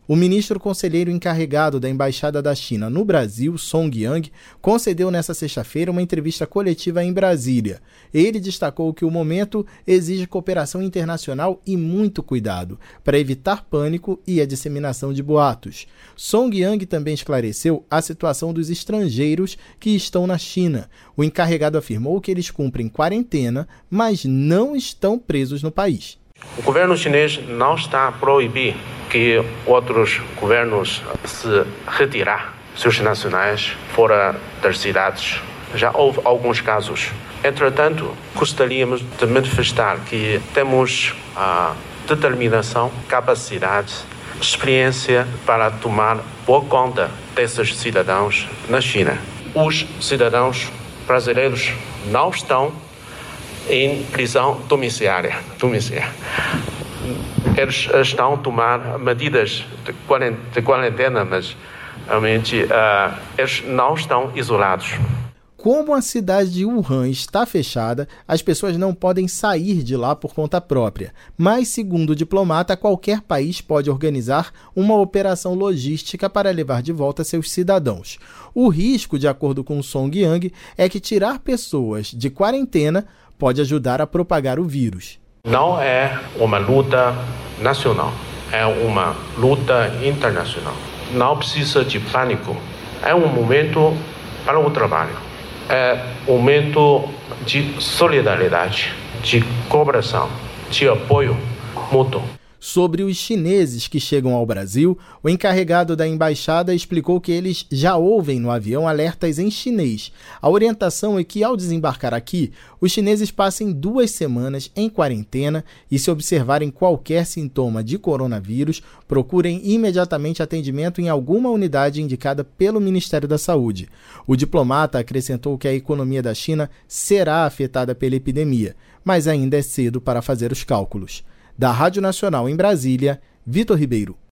O ministro conselheiro encarregado da Embaixada da China no Brasil, Song Yang, concedeu nesta sexta-feira uma entrevista coletiva em Brasília. Ele destacou que o momento exige cooperação internacional e muito cuidado para evitar pânico e a disseminação de boatos. Song Yang também esclareceu a situação dos estrangeiros que estão na China. O encarregado afirmou que eles cumprem quarentena, mas não estão presos no país. O governo chinês não está a proibir que outros governos se retirar seus nacionais fora das cidades. Já houve alguns casos. Entretanto, gostaríamos de manifestar que temos a determinação, capacidade, experiência para tomar boa conta desses cidadãos na China. Os cidadãos brasileiros não estão em prisão domiciliar. Eles estão a tomar medidas de quarentena, mas realmente eles não estão isolados. Como a cidade de Wuhan está fechada, as pessoas não podem sair de lá por conta própria. Mas, segundo o diplomata, qualquer país pode organizar uma operação logística para levar de volta seus cidadãos. O risco, de acordo com Song Yang, é que tirar pessoas de quarentena pode ajudar a propagar o vírus. Não é uma luta nacional, é uma luta internacional. Não precisa de pânico. É um momento para o trabalho. É um momento de solidariedade, de cooperação, de apoio mútuo. Sobre os chineses que chegam ao Brasil, o encarregado da embaixada explicou que eles já ouvem no avião alertas em chinês. A orientação é que, ao desembarcar aqui, os chineses passem 2 semanas em quarentena e, se observarem qualquer sintoma de coronavírus, procurem imediatamente atendimento em alguma unidade indicada pelo Ministério da Saúde. O diplomata acrescentou que a economia da China será afetada pela epidemia, mas ainda é cedo para fazer os cálculos. Da Rádio Nacional em Brasília, Vitor Ribeiro.